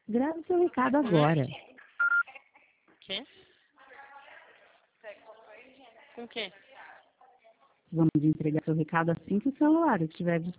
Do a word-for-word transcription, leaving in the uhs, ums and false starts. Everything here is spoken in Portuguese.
Grave seu recado agora. Quê? Com o quê? Vamos entregar seu recado assim que o celular estiver disponível.